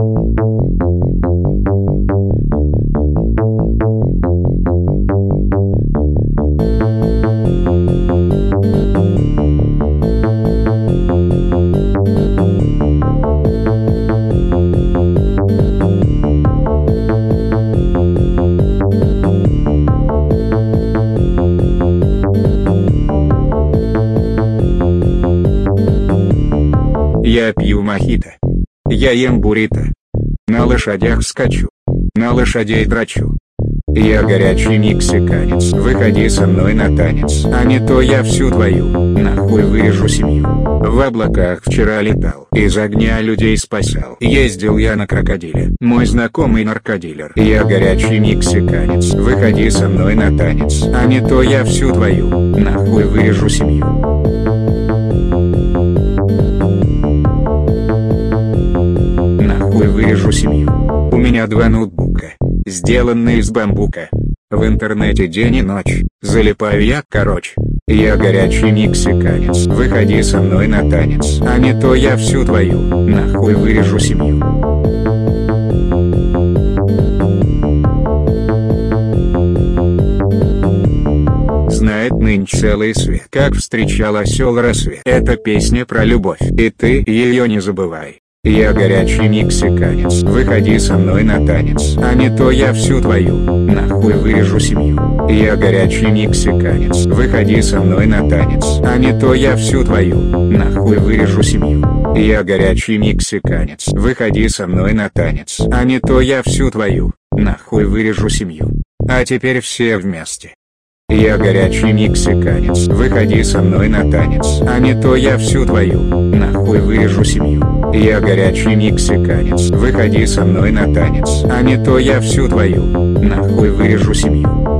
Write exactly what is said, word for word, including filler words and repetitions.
Я пью мохито. Я ем буррито. На лошадях скачу. На лошадей драчу. Я горячий мексиканец. Выходи со мной на танец. А не то я всю твою нахуй вырежу семью. В облаках вчера летал. Из огня людей спасал. Ездил я на крокодиле. Мой знакомый наркодилер. Я горячий мексиканец. Выходи со мной на танец. А не то я всю твою нахуй вырежу семью. Нахуй вырежу семью. У меня два ноутбука, сделанные из бамбука. В интернете день и ночь, залипаю я короче. Я горячий мексиканец. Выходи со мной на танец. А не то я всю твою нахуй вырежу семью. Знает нынче целый свет, как встречал осел рассвет. Это песня про любовь, и ты ее не забывай. Я горячий мексиканец. Выходи со мной на танец. А не то я всю твою нахуй вырежу семью. Я горячий мексиканец. Выходи со мной на танец. А не то я всю твою нахуй вырежу семью. Я горячий мексиканец. Выходи со мной на танец. А не то я всю твою нахуй вырежу семью. А теперь все вместе. Я горячий мексиканец. Выходи со мной на танец. А не то я всю твою нахуй вырежу семью. Я горячий мексиканец. Выходи со мной на танец. А не то я всю твою нахуй вырежу семью.